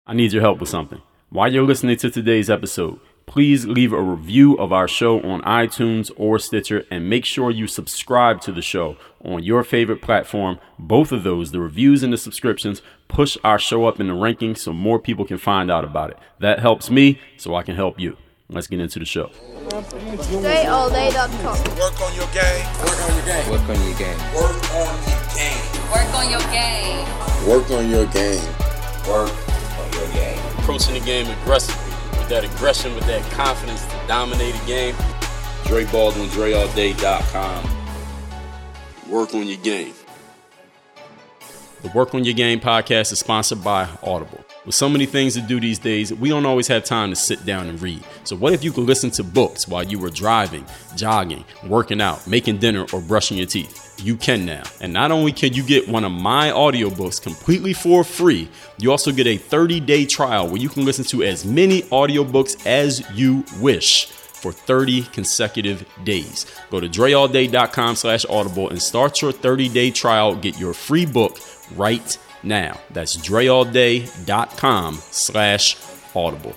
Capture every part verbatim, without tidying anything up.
I need your help with something. While you're listening to today's episode, please leave a review of our show on iTunes or Stitcher, and make sure you subscribe to the show on your favorite platform. Both of those, the reviews and the subscriptions, push our show up in the rankings so more people can find out about it. That helps me, so I can help you. Let's get into the show. Dre All Day dot com. Work on your game. Work on your game. Work on your game. Work on your game. Work on your game. Work on your game. Work on your game. Approaching the game aggressively, with that aggression, with that confidence to dominate a game. Dre Baldwin, Dre All Day dot com. Work on your game. The Work on Your Game podcast is sponsored by Audible. With so many things to do these days, we don't always have time to sit down and read. So what if you could listen to books while you were driving, jogging, working out, making dinner, or brushing your teeth? You can now. And not only can you get one of my audiobooks completely for free, you also get a thirty-day trial where you can listen to as many audiobooks as you wish for thirty consecutive days. Go to Dre All Day dot com slash audible and start your thirty-day trial. Get your free book right now. That's Dre All Day dot com slash audible.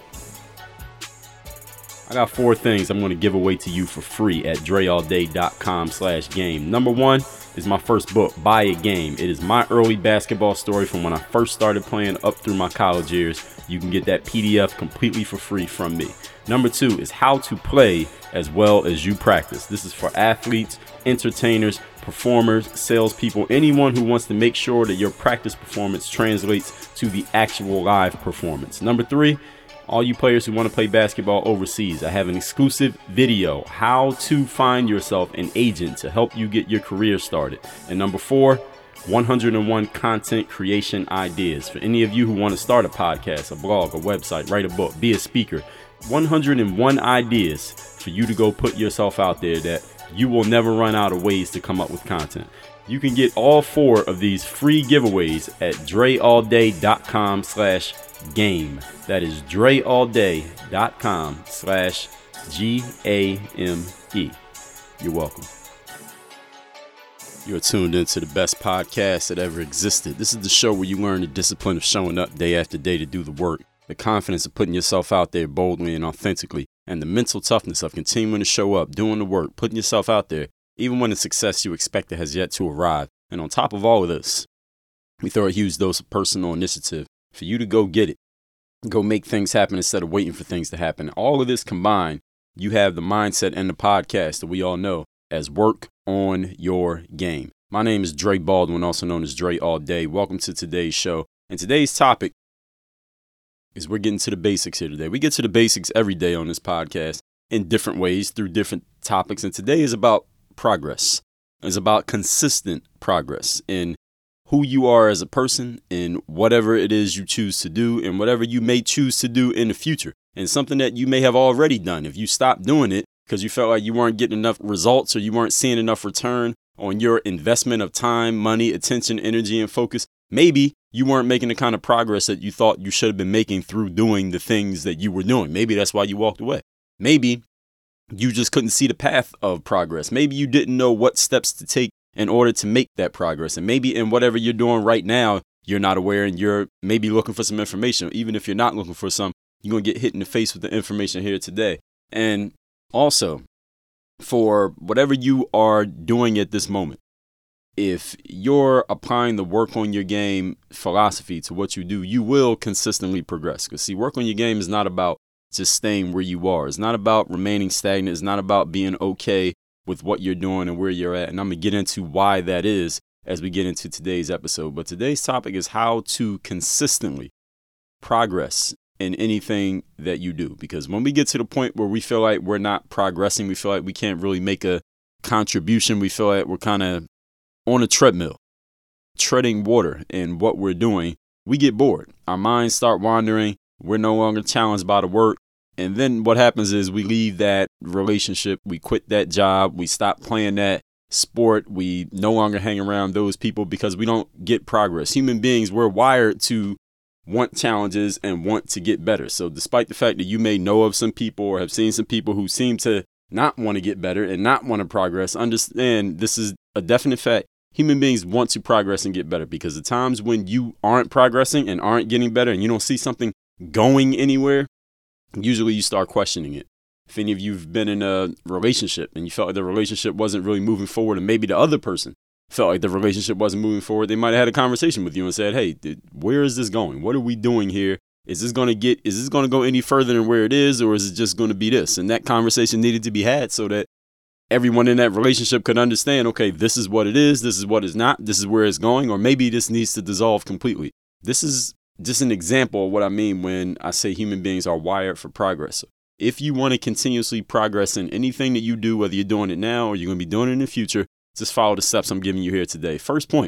I got four things I'm going to give away to you for free at Dre All Day dot com slash game. Number one is my first book, Buy a Game. It is my early basketball story from when I first started playing up through my college years. You can get that P D F completely for free from me. Number two is How to Play as Well as You Practice. This is for athletes, entertainers, performers, salespeople, anyone who wants to make sure that your practice performance translates to the actual live performance. Number three, all you players who want to play basketball overseas, I have an exclusive video, How to Find Yourself an Agent to help you get your career started. And number four, one hundred one content creation ideas. For any of you who want to start a podcast, a blog, a website, write a book, be a speaker, one hundred one ideas for you to go put yourself out there that you will never run out of ways to come up with content. You can get all four of these free giveaways at Dre All Day dot com slash game. That is Dre All Day dot com slash G A M E. You're welcome. You're tuned into the best podcast that ever existed. This is the show where you learn the discipline of showing up day after day to do the work, the confidence of putting yourself out there boldly and authentically, and the mental toughness of continuing to show up, doing the work, putting yourself out there, even when the success you expected has yet to arrive. And on top of all of this, we throw a huge dose of personal initiative for you to go get it, go make things happen instead of waiting for things to happen. All of this combined, you have the mindset and the podcast that we all know as Work on Your Game. My name is Dre Baldwin, also known as Dre All Day. Welcome to today's show. And today's topic is we're getting to the basics here today. We get to the basics every day on this podcast in different ways through different topics. And today is about progress. It's about consistent progress in who you are as a person, in whatever it is you choose to do, and whatever you may choose to do in the future. And something that you may have already done. If you stopped doing it because you felt like you weren't getting enough results or you weren't seeing enough return on your investment of time, money, attention, energy, and focus, maybe you weren't making the kind of progress that you thought you should have been making through doing the things that you were doing. Maybe that's why you walked away. Maybe you just couldn't see the path of progress. Maybe you didn't know what steps to take in order to make that progress. And maybe in whatever you're doing right now, you're not aware and you're maybe looking for some information. Even if you're not looking for some, you're going to get hit in the face with the information here today. And also, for whatever you are doing at this moment, if you're applying the work on your game philosophy to what you do, you will consistently progress. Because see, work on your game is not about just staying where you are. It's not about remaining stagnant. It's not about being okay with what you're doing and where you're at. And I'm going to get into why that is as we get into today's episode. But today's topic is how to consistently progress in anything that you do. Because when we get to the point where we feel like we're not progressing, we feel like we can't really make a contribution, we feel like we're kind of on a treadmill, treading water in what we're doing, we get bored. Our minds start wandering. We're no longer challenged by the work. And then what happens is we leave that relationship. We quit that job. We stop playing that sport. We no longer hang around those people because we don't get progress. Human beings, we're wired to want challenges and want to get better. So despite the fact that you may know of some people or have seen some people who seem to not want to get better and not want to progress, understand this is a definite fact. human beings want to progress and get better, because the times when you aren't progressing and aren't getting better and you don't see something going anywhere, usually you start questioning it. If any of you've been in a relationship and you felt like the relationship wasn't really moving forward, and maybe the other person felt like the relationship wasn't moving forward, they might have had a conversation with you and said, hey, dude, where is this going? What are we doing here? Is this going to get, is this going to go any further than where it is, or is it just going to be this? And that conversation needed to be had so that everyone in that relationship could understand, okay, this is what it is, this is what it's not, this is where it's going, or maybe this needs to dissolve completely. This is just an example of what I mean when I say human beings are wired for progress. If you want to continuously progress in anything that you do, whether you're doing it now or you're going to be doing it in the future, just follow the steps I'm giving you here today. First point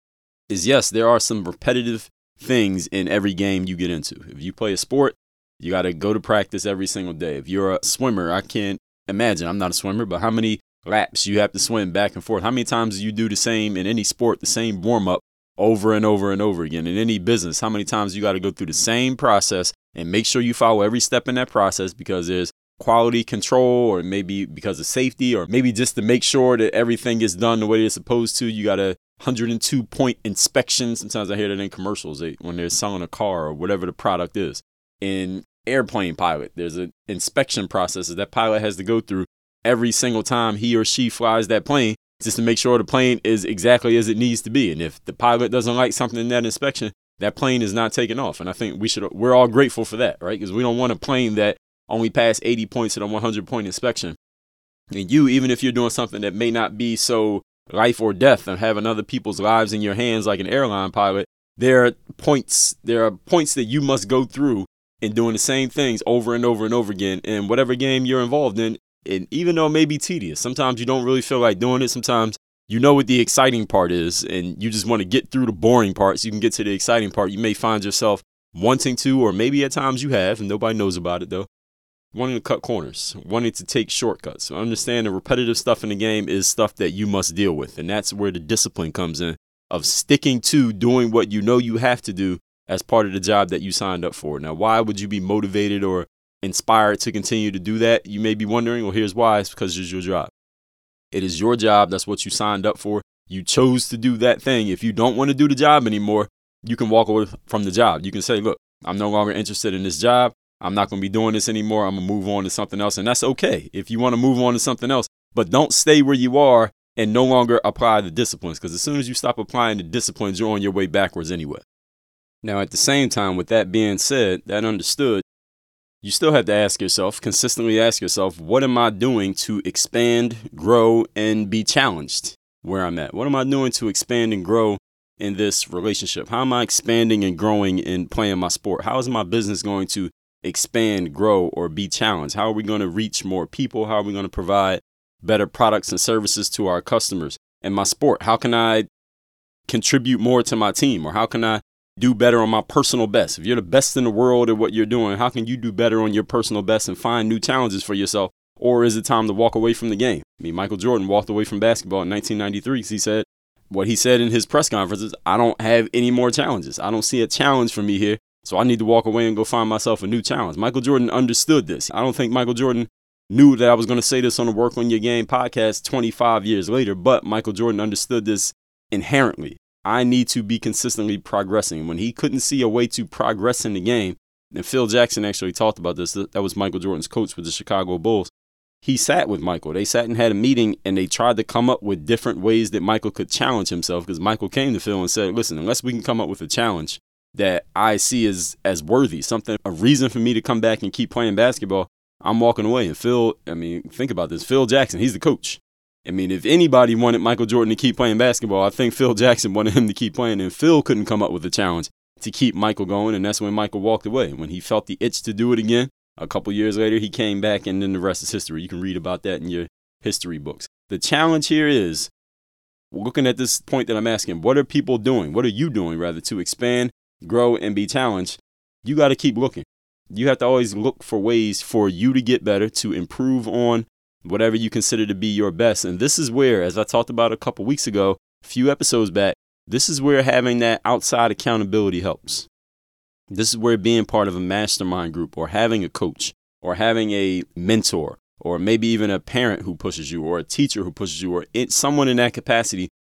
is, yes, there are some repetitive things in every game you get into. If you play a sport, you got to go to practice every single day. If you're a swimmer, I can't imagine, I'm not a swimmer, but how many laps you have to swim back and forth. How many times do you do the same in any sport, the same warm up over and over and over again? In any business, how many times you got to go through the same process and make sure you follow every step in that process, because there's quality control, or maybe because of safety, or maybe just to make sure that everything gets done the way it's supposed to. You got a one hundred two point inspection. Sometimes I hear that in commercials they, when they're selling a car or whatever the product is. In airplane pilot, there's an inspection process that that pilot has to go through every single time he or she flies that plane, just to make sure the plane is exactly as it needs to be. And if the pilot doesn't like something in that inspection, that plane is not taking off. And I think we should, we're all grateful for that, right? Because we don't want a plane that only passed eighty points in a one hundred point inspection. And you, even if you're doing something that may not be so life or death and having other people's lives in your hands like an airline pilot, there are points, there are points that you must go through in doing the same things over and over and over again in whatever game you're involved in. And even though it may be tedious, sometimes you don't really feel like doing it. Sometimes you know what the exciting part is and you just want to get through the boring part so you can get to the exciting part. You may find yourself wanting to, or maybe at times you have, and nobody knows about it though, wanting to cut corners, wanting to take shortcuts. So understand the repetitive stuff in the game is stuff that you must deal with. And that's where the discipline comes in, of sticking to doing what you know you have to do as part of the job that you signed up for. Now, why would you be motivated or inspired to continue to do that? You may be wondering. Well, here's why. It's because it's your job. It is your job. That's what you signed up for. You chose to do that thing. If you don't want to do the job anymore, you can walk away from the job. You can say, look, I'm no longer interested in this job. I'm not going to be doing this anymore. I'm going to move on to something else. And that's okay if you want to move on to something else. But don't stay where you are and no longer apply the disciplines, because as soon as you stop applying the disciplines, you're on your way backwards anyway. Now, at the same time, with that being said, that understood, you still have to ask yourself, consistently ask yourself, what am I doing to expand, grow, and be challenged where I'm at? What am I doing to expand and grow in this relationship? How am I expanding and growing in playing my sport? How is my business going to expand, grow, or be challenged? How are we going to reach more people? How are we going to provide better products and services to our customers? And my sport, how can I contribute more to my team? Or how can I do better on my personal best? If you're the best in the world at what you're doing, how can you do better on your personal best and find new challenges for yourself? Or is it time to walk away from the game? I mean, Michael Jordan walked away from basketball in nineteen ninety-three because he said what he said in his press conferences: I don't have any more challenges. I don't see a challenge for me here. So I need to walk away and go find myself a new challenge. Michael Jordan understood this. I don't think Michael Jordan knew that I was going to say this on the Work on Your Game podcast twenty-five years later, but Michael Jordan understood this inherently. I need to be consistently progressing. When he couldn't see a way to progress in the game, and Phil Jackson actually talked about this, that was Michael Jordan's coach with the Chicago Bulls. He sat with Michael. They sat and had a meeting, and they tried to come up with different ways that Michael could challenge himself, because Michael came to Phil and said, listen, unless we can come up with a challenge that I see as, as worthy, something, a reason for me to come back and keep playing basketball, I'm walking away. And Phil, I mean, think about this. Phil Jackson, he's the coach. I mean, if anybody wanted Michael Jordan to keep playing basketball, I think Phil Jackson wanted him to keep playing, and Phil couldn't come up with a challenge to keep Michael going, and that's when Michael walked away. When he felt the itch to do it again, a couple years later, he came back, and then the rest is history. You can read about that in your history books. The challenge here is, looking at this point that I'm asking, what are people doing? What are you doing, rather, to expand, grow, and be challenged? You got to keep looking. You have to always look for ways for you to get better, to improve on whatever you consider to be your best. And this is where, as I talked about a couple weeks ago, a few episodes back, this is where having that outside accountability helps. This is where being part of a mastermind group, or having a coach, or having a mentor, or maybe even a parent who pushes you, or a teacher who pushes you, or someone in that capacity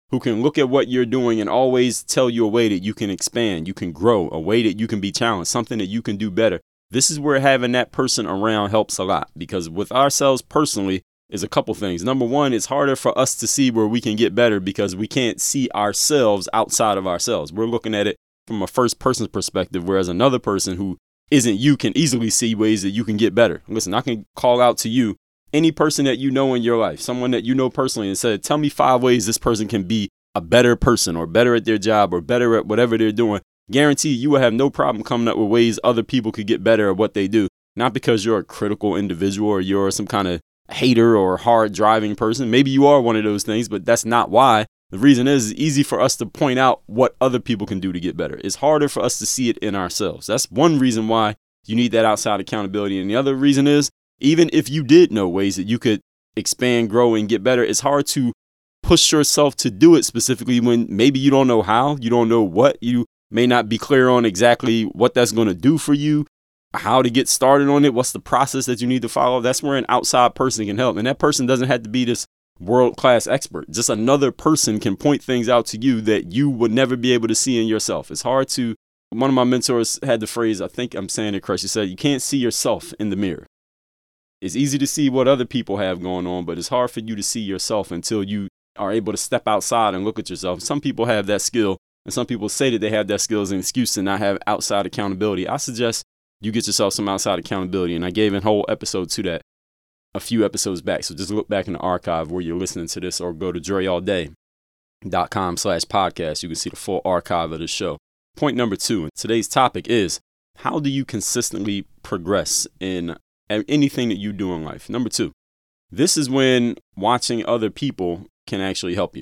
who can look at what you're doing and always tell you a way that you can expand, you can grow, a way that you can be challenged, something that you can do better. This is where having that person around helps a lot, because with ourselves personally is a couple things. Number one, it's harder for us to see where we can get better because we can't see ourselves outside of ourselves. We're looking at it from a first person perspective, whereas another person who isn't you can easily see ways that you can get better. Listen, I can call out to you any person that you know in your life, someone that you know personally, and say, tell me five ways this person can be a better person or better at their job or better at whatever they're doing. Guarantee you will have no problem coming up with ways other people could get better at what they do. Not because you're a critical individual or you're some kind of hater or hard driving person. Maybe you are one of those things, but that's not why. The reason is it's easy for us to point out what other people can do to get better. It's harder for us to see it in ourselves. That's one reason why you need that outside accountability. And the other reason is, even if you did know ways that you could expand, grow, and get better, it's hard to push yourself to do it, specifically when maybe you don't know how, you don't know what, you may not be clear on exactly what that's going to do for you, how to get started on it, what's the process that you need to follow. That's where an outside person can help. And that person doesn't have to be this world-class expert. Just another person can point things out to you that you would never be able to see in yourself. It's hard to, one of my mentors had the phrase, I think I'm saying it correct, she said, you can't see yourself in the mirror. It's easy to see what other people have going on, but it's hard for you to see yourself until you are able to step outside and look at yourself. Some people have that skill, and some people say that they have that skill as an excuse to not have outside accountability. I suggest you get yourself some outside accountability, and I gave a whole episode to that a few episodes back. So just look back in the archive where you're listening to this, or go to dre all day dot com slash podcast. You can see the full archive of the show. Point number two, and today's topic is, how do you consistently progress in anything that you do in life? Number two, this is when watching other people can actually help you.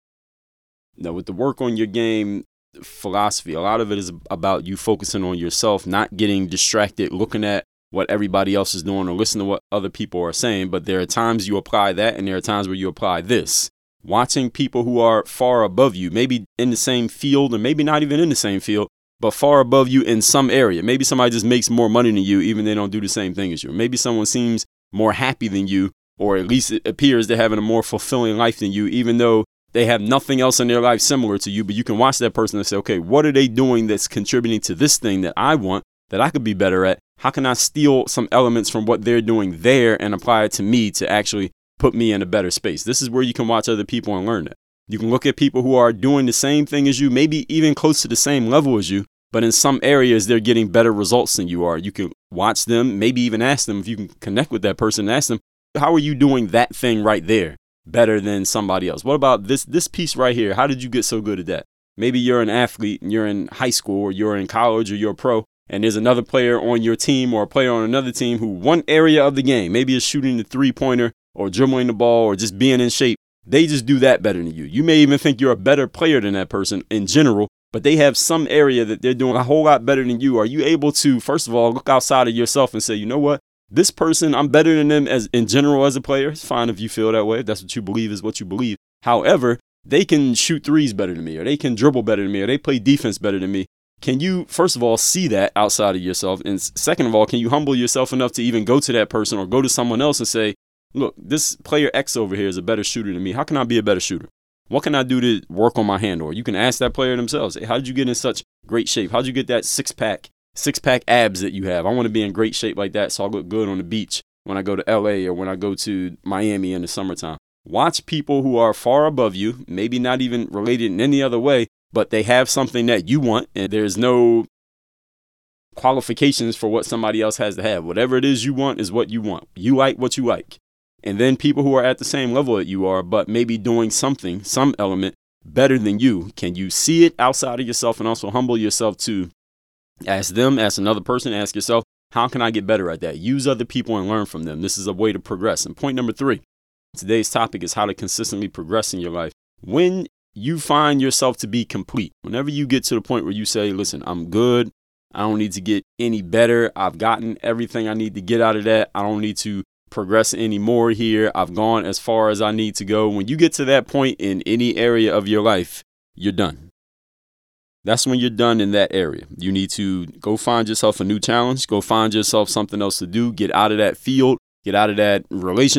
Now, with the work on your game philosophy, a lot of it is about you focusing on yourself, not getting distracted, looking at what everybody else is doing or listening to what other people are saying. But there are times you apply that, and there are times where you apply this. Watching people who are far above you, maybe in the same field, or maybe not even in the same field, but far above you in some area. Maybe somebody just makes more money than you, even they don't do the same thing as you. Maybe someone seems more happy than you, or at least it appears they're having a more fulfilling life than you, even though they have nothing else in their life similar to you. But you can watch that person and say, okay, what are they doing that's contributing to this thing that I want, that I could be better at? How can I steal some elements from what they're doing there and apply it to me to actually put me in a better space? This is where you can watch other people and learn that. You can look at people who are doing the same thing as you, maybe even close to the same level as you, but in some areas they're getting better results than you are. You can watch them, maybe even ask them, if you can connect with that person, ask them, how are you doing that thing right there better than somebody else? What about this this piece right here? How did you get so good at that? Maybe you're an athlete and you're in high school, or you're in college, or you're a pro, and there's another player on your team or a player on another team who one area of the game, maybe is shooting the three-pointer or dribbling the ball or just being in shape, they just do that better than you. You may even think you're a better player than that person in general, but they have some area that they're doing a whole lot better than you. Are you able to, first of all, look outside of yourself and say, you know what? This person, I'm better than them as in general as a player. It's fine if you feel that way. If that's what you believe is what you believe. However, they can shoot threes better than me, or they can dribble better than me, or they play defense better than me. Can you, first of all, see that outside of yourself? And second of all, can you humble yourself enough to even go to that person or go to someone else and say, look, this player X over here is a better shooter than me. How can I be a better shooter? What can I do to work on my hand? Or you can ask that player themselves, hey, how did you get in such great shape? How did you get that six-pack, six-pack abs that you have? I want to be in great shape like that so I look good on the beach when I go to L A or when I go to Miami in the summertime. Watch people who are far above you, maybe not even related in any other way, but they have something that you want, and there's no qualifications for what somebody else has to have. Whatever it is you want is what you want. You like what you like. And then people who are at the same level that you are, but maybe doing something, some element better than you. Can you see it outside of yourself and also humble yourself to ask them, ask another person, ask yourself, how can I get better at that? Use other people and learn from them. This is a way to progress. And point number three, today's topic is how to consistently progress in your life. When you find yourself to be complete, whenever you get to the point where you say, listen, I'm good. I don't need to get any better. I've gotten everything I need to get out of that. I don't need to progress anymore here. I've gone as far as I need to go. When you get to that point in any area of your life, you're done. That's when you're done in that area. You need to go find yourself a new challenge. Go find yourself something else to do. Get out of that field. Get out of that relationship.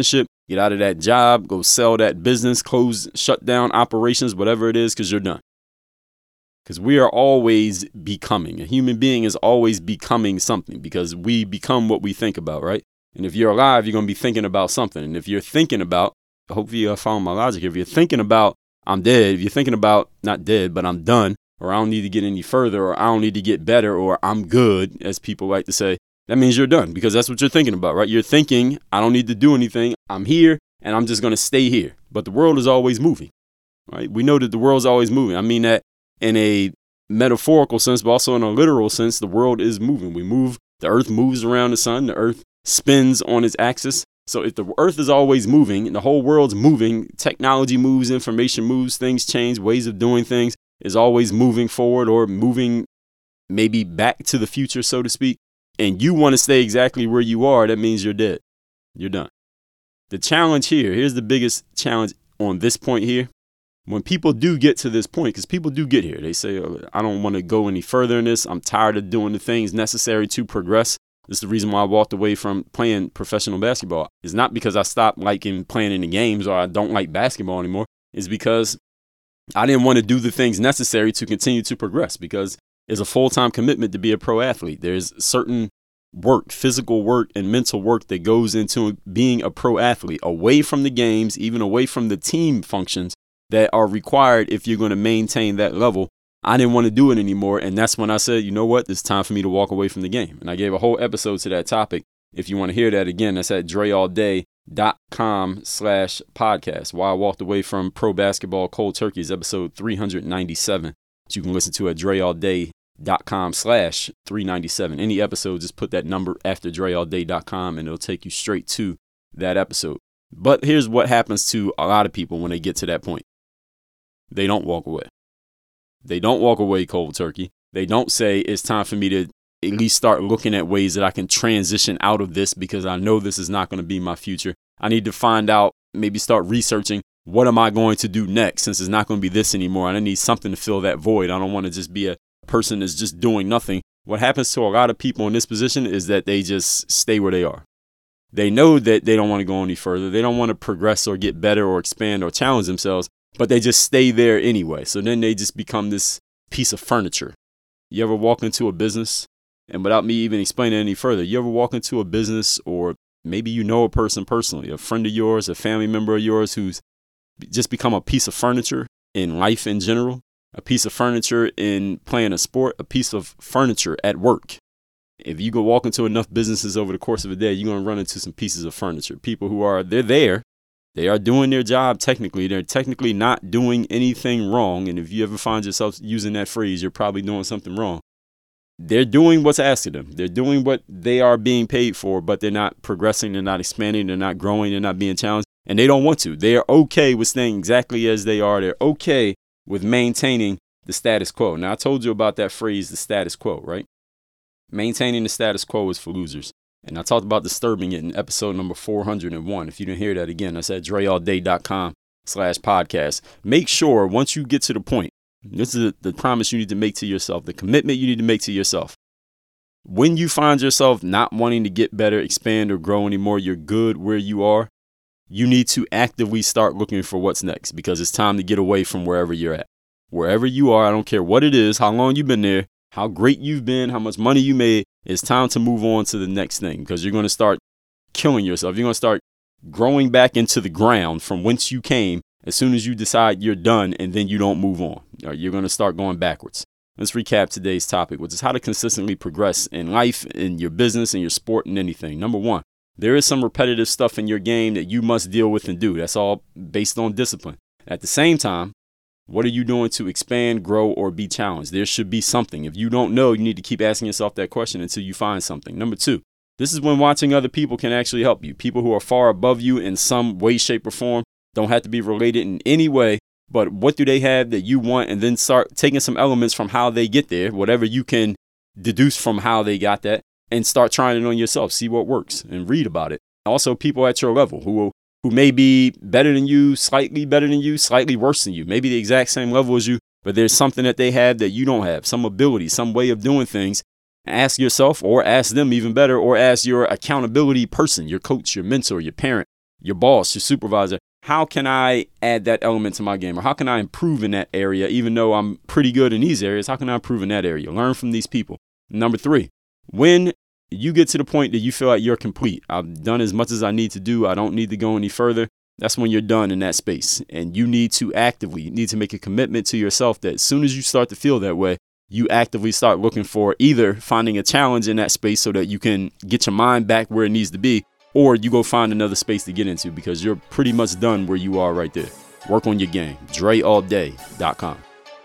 Get out of that job, go sell that business, close, shut down operations, whatever it is, because you're done. Because we are always becoming. A human being is always becoming something because we become what we think about, right? And if you're alive, you're going to be thinking about something. And if you're thinking about, hopefully you'll follow my logic. If you're thinking about, I'm dead, if you're thinking about, not dead, but I'm done, or I don't need to get any further, or I don't need to get better, or I'm good, as people like to say, that means you're done because that's what you're thinking about, right? You're thinking, I don't need to do anything. I'm here and I'm just going to stay here. But the world is always moving, right? We know that the world's always moving. I mean that in a metaphorical sense, but also in a literal sense, the world is moving. We move, the earth moves around the sun, the earth spins on its axis. So if the earth is always moving and the whole world's moving, technology moves, information moves, things change, ways of doing things is always moving forward or moving maybe back to the future, so to speak. And you want to stay exactly where you are, that means you're dead. You're done. The challenge here, here's the biggest challenge on this point here. When people do get to this point, because people do get here, they say, oh, I don't want to go any further in this. I'm tired of doing the things necessary to progress. This is the reason why I walked away from playing professional basketball. It's not because I stopped liking playing in the games or I don't like basketball anymore. It's because I didn't want to do the things necessary to continue to progress because it's a full-time commitment to be a pro athlete. There's certain work, physical work and mental work that goes into being a pro athlete, away from the games, even away from the team functions that are required if you're going to maintain that level. I didn't want to do it anymore. And that's when I said, you know what, it's time for me to walk away from the game. And I gave a whole episode to that topic. If you want to hear that again, that's at dreallday.com slash podcast. Why I walked away from pro basketball cold turkey is episode three ninety-seven. That you can listen to at dreallday.com slash 397. Any episode, just put that number after dreallday dot com and it'll take you straight to that episode. But here's what happens to a lot of people when they get to that point. They don't walk away. They don't walk away cold turkey. They don't say it's time for me to at least start looking at ways that I can transition out of this because I know this is not going to be my future. I need to find out, maybe start researching what am I going to do next since it's not going to be this anymore. And I need something to fill that void. I don't want to just be a person that's just doing nothing. What happens to a lot of people in this position is that they just stay where they are. They know that they don't want to go any further. They don't want to progress or get better or expand or challenge themselves, but they just stay there anyway. So then they just become this piece of furniture. You ever walk into a business, and without me even explaining any further, you ever walk into a business, or maybe you know a person personally, a friend of yours, a family member of yours who's just become a piece of furniture in life in general, a piece of furniture in playing a sport, a piece of furniture at work. If you go walk into enough businesses over the course of a day, you're going to run into some pieces of furniture. People who are, they're there. They are doing their job technically. They're technically not doing anything wrong. And if you ever find yourself using that phrase, you're probably doing something wrong. They're doing what's asked of them. They're doing what they are being paid for, but they're not progressing. They're not expanding. They're not growing. They're not being challenged. And they don't want to. They are okay with staying exactly as they are. They're okay with maintaining the status quo. Now, I told you about that phrase, the status quo, right? Maintaining the status quo is for losers. And I talked about disturbing it in episode number four hundred one. If you didn't hear that again, that's at dreallday.com slash podcast. Make sure once you get to the point, this is the promise you need to make to yourself, the commitment you need to make to yourself. When you find yourself not wanting to get better, expand, or grow anymore, you're good where you are, you need to actively start looking for what's next because it's time to get away from wherever you're at. Wherever you are, I don't care what it is, how long you've been there, how great you've been, how much money you made, it's time to move on to the next thing because you're going to start killing yourself. You're going to start growing back into the ground from whence you came as soon as you decide you're done and then you don't move on. You're going to start going backwards. Let's recap today's topic, which is how to consistently progress in life, in your business, in your sport, and anything. Number one, there is some repetitive stuff in your game that you must deal with and do. That's all based on discipline. At the same time, what are you doing to expand, grow, or be challenged? There should be something. If you don't know, you need to keep asking yourself that question until you find something. Number two, this is when watching other people can actually help you. People who are far above you in some way, shape, or form, don't have to be related in any way, but what do they have that you want? And then start taking some elements from how they get there, whatever you can deduce from how they got that, and start trying it on yourself. See what works and read about it. Also, people at your level who will who may be better than you, slightly better than you, slightly worse than you, maybe the exact same level as you, but there's something that they have that you don't have, some ability, some way of doing things. Ask yourself or ask them even better or ask your accountability person, your coach, your mentor, your parent, your boss, your supervisor, how can I add that element to my game? Or how can I improve in that area? Even though I'm pretty good in these areas, how can I improve in that area? Learn from these people. Number three, when you get to the point that you feel like you're complete, I've done as much as I need to do, I don't need to go any further, that's when you're done in that space. And you need to actively, you need to make a commitment to yourself that as soon as you start to feel that way, you actively start looking for either finding a challenge in that space so that you can get your mind back where it needs to be, or you go find another space to get into because you're pretty much done where you are right there. Work on your game. Dre All Day dot com.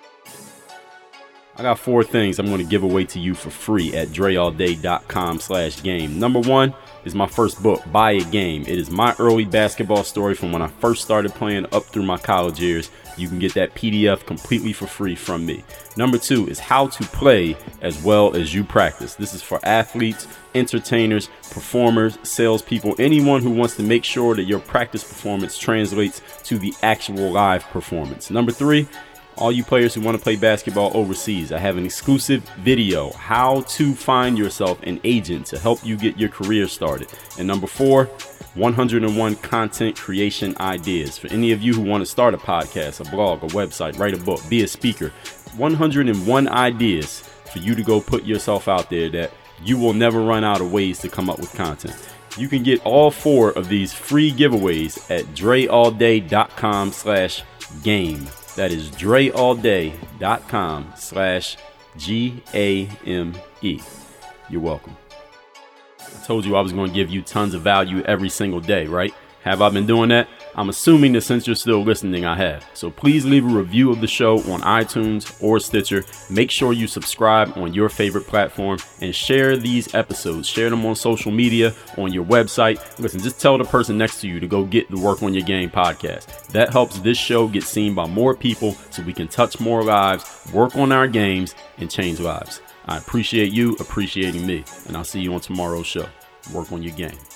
I got four things I'm going to give away to you for free at Dre All Day dot com slash game. Number one is my first book, Buy a Game. It is my early basketball story from when I first started playing up through my college years. You can get that P D F completely for free from me. Number two is How to Play as Well as You Practice. This is for athletes, entertainers, performers, salespeople, anyone who wants to make sure that your practice performance translates to the actual live performance. Number three, all you players who want to play basketball overseas, I have an exclusive video, How to Find Yourself an Agent to help you get your career started. And number four, one hundred one content creation ideas. For any of you who want to start a podcast, a blog, a website, write a book, be a speaker, one hundred one ideas for you to go put yourself out there that you will never run out of ways to come up with content. You can get all four of these free giveaways at Dre All Day dot com slash game. That is Dre All Day dot com slash G A M E. You're welcome. I told you I was going to give you tons of value every single day, right? Have I been doing that? I'm assuming that since you're still listening, I have. So please leave a review of the show on iTunes or Stitcher. Make sure you subscribe on your favorite platform and share these episodes. Share them on social media, on your website. Listen, just tell the person next to you to go get the Work on Your Game podcast. That helps this show get seen by more people so we can touch more lives, work on our games, and change lives. I appreciate you appreciating me, and I'll see you on tomorrow's show. Work on your game.